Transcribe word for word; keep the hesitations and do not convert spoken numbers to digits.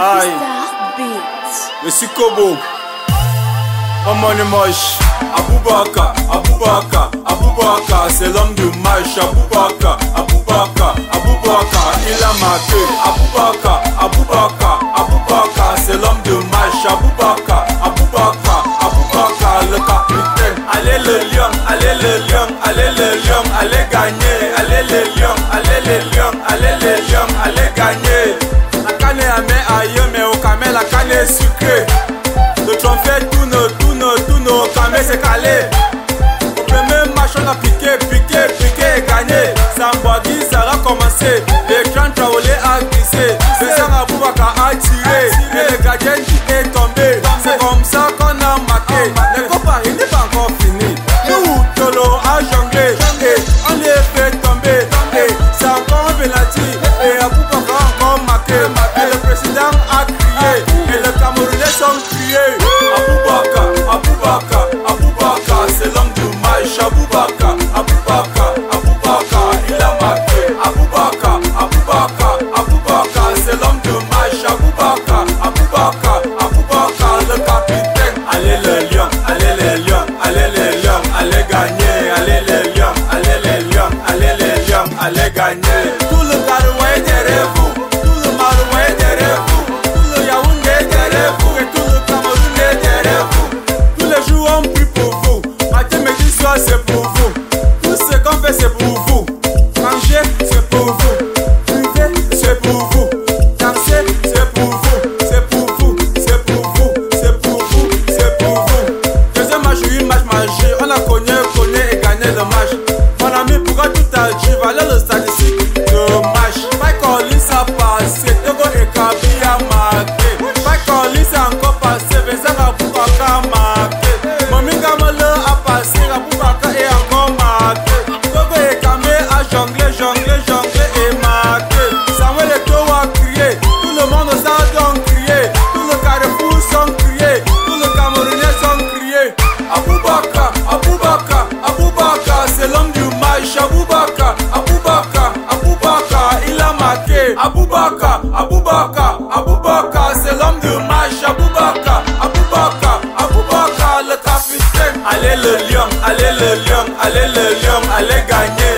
Aïe, le Sikobo, Maman moche, Aboubaka, Aboubaka, Aboubaka, c'est l'homme du match, Aboubaka, Aboubaka, Aboubaka, il a marqué, Aboubaka, Aboubaka, Aboubaka, c'est l'homme du match, Aboubaka, Aboubaka, Aboubaka, le capitaine, allez le lion, allez le lion, allez le lion, allez gagner, allez le lion, allez le lion, allez le lion, allez gagner. La canne est amère ailleurs, mais au camé la canne est sucrée. Le trophée tourne, tourne, tourne, au camé c'est calé. Au premier match on a piqué, piqué, piqué et gagné. Sambagui ça a commencé, l'écran Traoré a glissé. Le sang à Aboubaka a tiré, et le gardien est tombé. C'est comme ça qu'on a marqué. Le combat il n'est pas encore fini. Nous, Tolo a jonglé, et on les fait tomber. Et c'est encore un penalty, et Aboubaka a encore marqué. Et le président a crié, et le Camerounais sont criés. Aboubaka, Aboubaka, Aboubaka, c'est l'homme du match. Aboubaka, Aboubaka, Aboubaka, il a marqué. Aboubaka, Aboubaka, Aboubaka, c'est l'homme du match. Aboubaka, Aboubaka, Aboubaka, le capitaine. Allez les lions, allez les lions, allez les lions, allez gagner. Allez les lions, allez les lions, allez les lions, allez gagner. Tout le Garoua est derrière vous, tout le Maroua est derrière vous, tout le Yaoundé est derrière vous, et tout le Cameroun est derrière vous. Tous les jours on prie pour vous, matin, midi, soir c'est pour vous. Tout ce qu'on fait c'est pour vous. Manger c'est pour vous, vivre c'est pour vous, danser c'est pour vous, c'est pour vous, c'est pour vous, c'est pour vous, c'est pour vous. Deuxième match, oui, match magique, on a connu, connu et gagné le match. Mon ami, pourquoi tout a dit, valait le statistique de match. Mike Collins a passé, Togo et Kabi a marqué. Mike Collins a encore passé, Vincent Aboubaka a marqué. Mami Gamale a passé, Aboubaka est encore marqué. Togo et Kamé a jonglé, jonglé, jonglé et marqué. Samuel Eto'o a crié, tout le monde s'en donc crié. Tout le Carrefour sont criés, tout le Camerounais sont criés. Aboubaka, Aboubaka, Aboubaka, c'est l'homme du match. Aboubaka, Aboubaka, Aboubaka, il a marqué. Aboubaka, Aboubaka, Aboubaka, c'est l'homme du match. Aboubaka, Aboubaka, Aboubaka, le capitaine. Allez le lion, allez le lion, allez le lion, allez gagner.